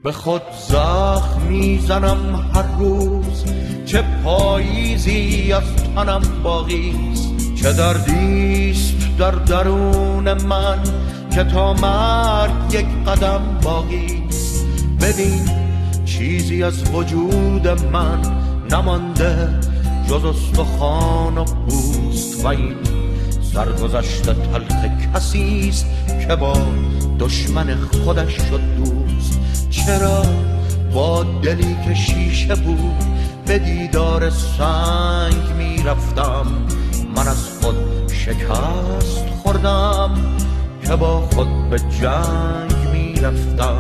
به خود زخم میزنم هر روز، چه پاییزی از تنم باقیست، چه دردیست در درون من که تا مرگ یک قدم باقیست. ببین چیزی از وجود من نمانده جز استخوان و پوست، و این سرگذشت تلخ کسیست که با دشمن خودش شد دوست. چرا با دلی که شیشه بود به دیدار سنگ می رفتم، من از خود شکست خوردم که با خود به جنگ می رفتم.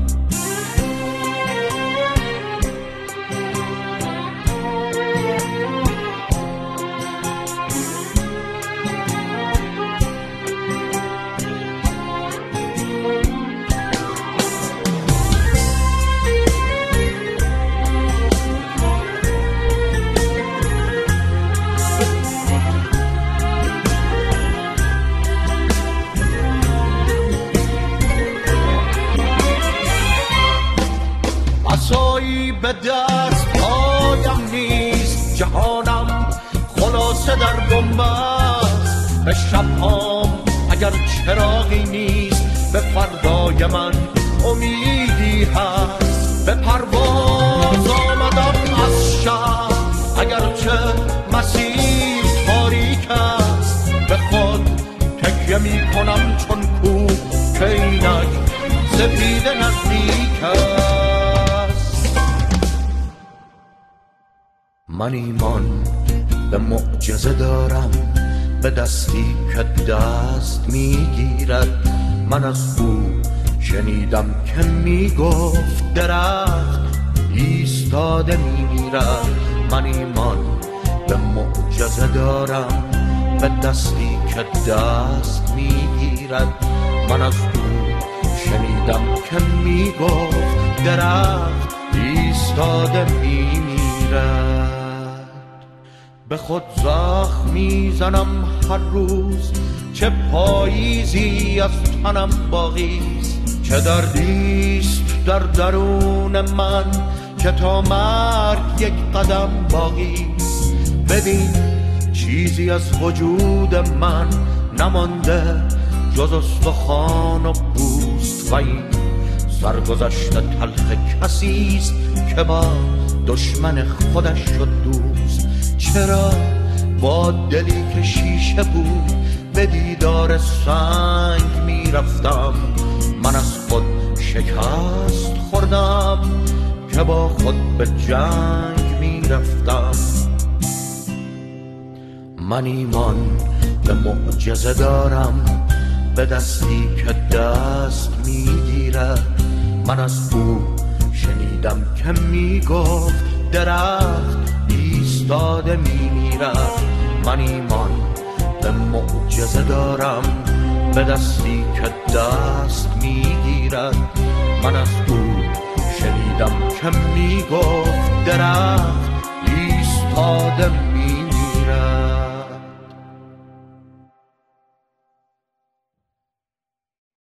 به دست پایم نیست، جهانم خلاصه در بنبست. به شبهام اگر چراغی نیست، به فردای من امیدی هست. به پرواز آمدم از شب اگرچه مسیر تاریک است، به خود تکیه می کنم چون کوه که اینک سپیده نزدیک است. من ایمان به معجزه دارم، به دستی که دست میگیرد. من از او شنیدم که میگفت درخت ایستاده میمیرد. من ایمان به معجزه دارم، به دستی که دست میگیرد. من از او شنیدم که میگفت درخت ایستاده میمیرد. به خود زخم میزنم هر روز، چه پاییزی از تنم باقیست، چه دردیست در درون من که تا مرگ یک قدم باقیست. ببین چیزی از وجود من نمانده جز استخوان و پوست، و این سرگذشت تلخ کسیست که با دشمن خودش شد دوست. چرا با دلی که شیشه بود به دیدار سنگ می رفتم، من از خود شکست خوردم که با خود به جنگ می رفتم. من ایمان به معجزه دارم، به دستی که دست می گیرد. من از او شنیدم که می گفت درخت ایستاده می میرد. من ایمان به معجزه دارم، به دستی که دست می گیرد. من از او شنیدم که می گفت درخت